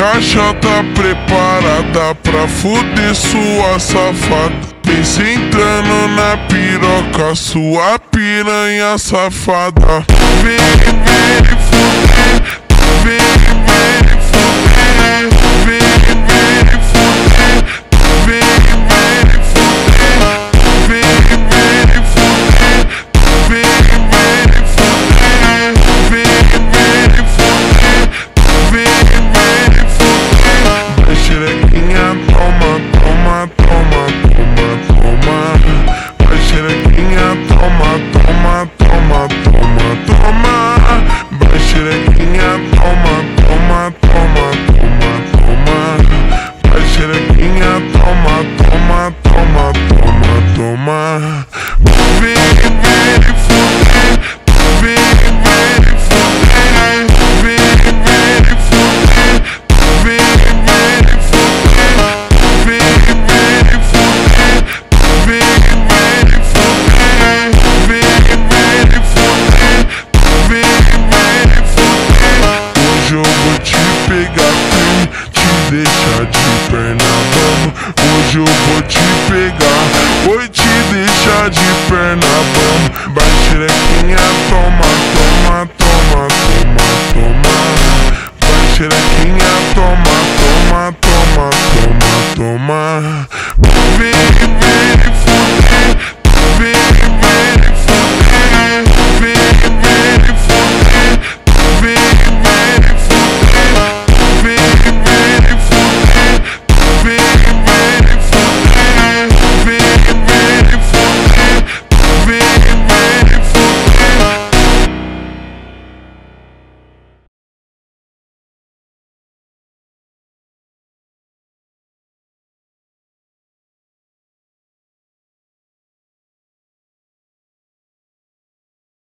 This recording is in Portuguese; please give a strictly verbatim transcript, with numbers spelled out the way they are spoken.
caixa tá preparada pra fuder sua safada. Vem sentando na piroca, sua piranha safada. Vem, vem fuder, vem, vem fuder, vem, vem fuder, vem, vem fuder, vem, vem fuder, vem, vem fuder, vem, vem fuder, vem, vem fuder. Vai xerequinha, toma, toma, toma, toma, toma. Vai xerequinha, toma, toma, toma, toma, toma. Vai xerequinha, toma, toma, toma, toma, toma. Vai xerequinha, toma, toma, toma, toma, toma. Vem, vem fuder, vem, vem fuder, vem, vem fuder, vem, vem fuder, vem, vem fuder, vem, vem fuder, vem, vem fuder, vem, vem fuder. Hoje eu vou te pegar firme, te deixar de perna bamba. Hoje eu vou te pegar, vou te deixar de perna bamba. Vai xerequinha, toma, toma, toma, toma, toma. Vai xerequinha, toma, toma, toma, toma, toma. Vem, vem fuder, vem, vem